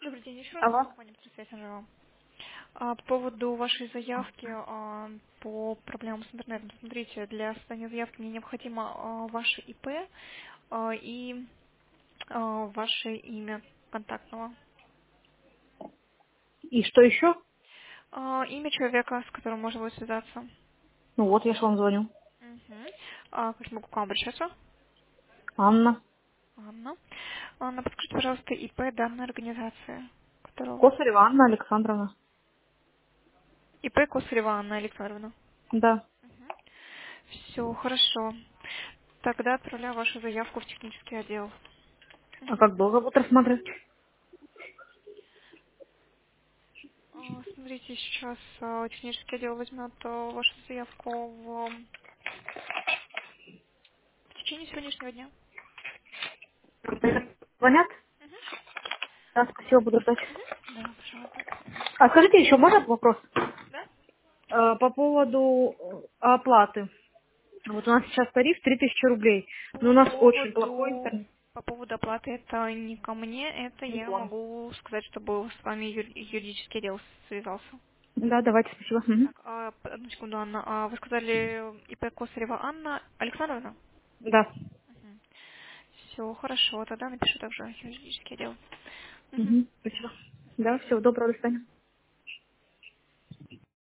Добрый день, еще раз Алло. компания «Связь Анжела». По поводу вашей заявки по проблемам с интернетом. Смотрите, для создания заявки мне необходимо ваше ИП и ваше имя контактного. И что еще? Имя человека, с которым можно будет связаться. Ну вот, я же вам звоню. Мгм. Как я могу к вам обращаться? Анна. Анна. Анна, подскажите, пожалуйста, ИП данной организации. Которого... Косарева Анна Александровна. ИП Косарева Анна Александровна. Да. Все, хорошо. Тогда отправляю вашу заявку в технический отдел. А Мгм. как долго будут рассматривать? Смотрите, сейчас технический отдел возьмет вашу заявку в течение сегодняшнего дня. Звонят? Да, спасибо, буду ждать. Да, пожалуйста. А скажите, еще можно вопрос? Да? По поводу оплаты. Вот у нас сейчас тариф 3000 рублей. Но у По нас очень плохой поводу, интернет. по поводу оплаты это не ко мне, это Не я понял. могу сказать, чтобы с вами юридический отдел связался. Да, давайте, спасибо. Мгм. Так, одну секунду, Анна. Вы сказали ИП Косарева Анна Александровна? Да. Все, хорошо, тогда напишу также юридический отдел. Мгм. Мгм. Спасибо. Да, всего доброго, до свидания.